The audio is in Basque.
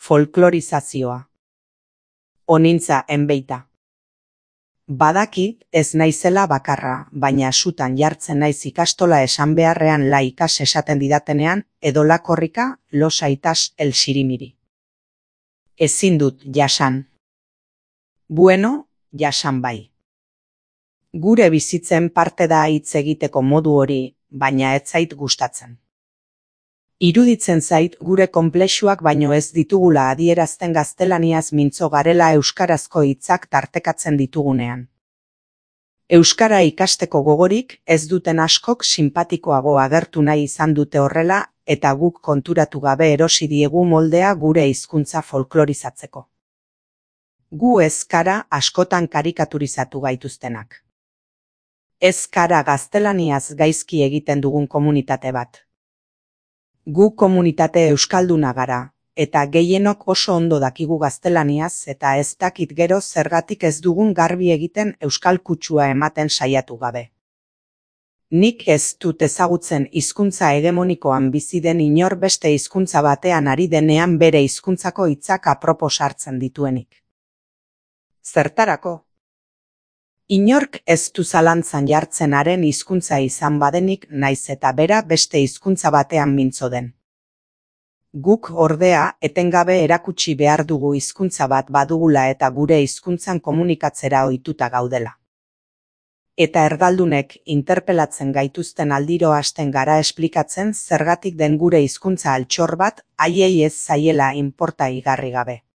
Folklorizazioa. Onintza enbeita. Badakit ez naizela bakarra, baina sutan jartzen naiz ikastola esan beharrean la ikas esaten didatenean, edo la korrika, los aitas el sirimiri. Ezin dut jasan. Bueno, jasan bai. Gure bizitzen parte da hitz egiteko modu hori, baina ez zait gustatzen. Iruditzen zait gure konplexuak baino ez ditugula adierazten gaztelaniaz mintzo garela euskarazko hitzak tartekatzen ditugunean. Euskara ikasteko gogorik ez duten askok sinpatikoago agertu nahi izan dute horrela eta guk konturatu gabe erosi diegu moldea gure hizkuntza folklorizatzeko. Gu ez gara askotan karikaturizatu gaituztenak. Ez gara gaztelaniaz gaizki egiten dugun komunitate bat. Gu komunitate euskalduna gara, eta gehienok oso ondo dakigu gaztelaniaz eta ez dakit gero zergatik ez dugun garbi egiten euskal kutsua ematen saiatu gabe. Nik ez dut ezagutzen hizkuntza hegemonikoan bizi den inor beste hizkuntza batean ari denean bere hizkuntzako hitzak apropos hartzen dituenik. Zertarako? Inork ez du zalantzan jartzen haren hizkuntza izan badenik naiz eta bera beste hizkuntza batean mintzo den. Guk ordea etengabe erakutsi behar dugu hizkuntza bat badugula eta gure hizkuntzan komunikatzera ohituta gaudela. Eta erdaldunek interpelatzen gaituzten aldiro hasten gara esplikatzen zergatik den gure hizkuntza altxor bat haiei ez zaiela inporta igarri gabe.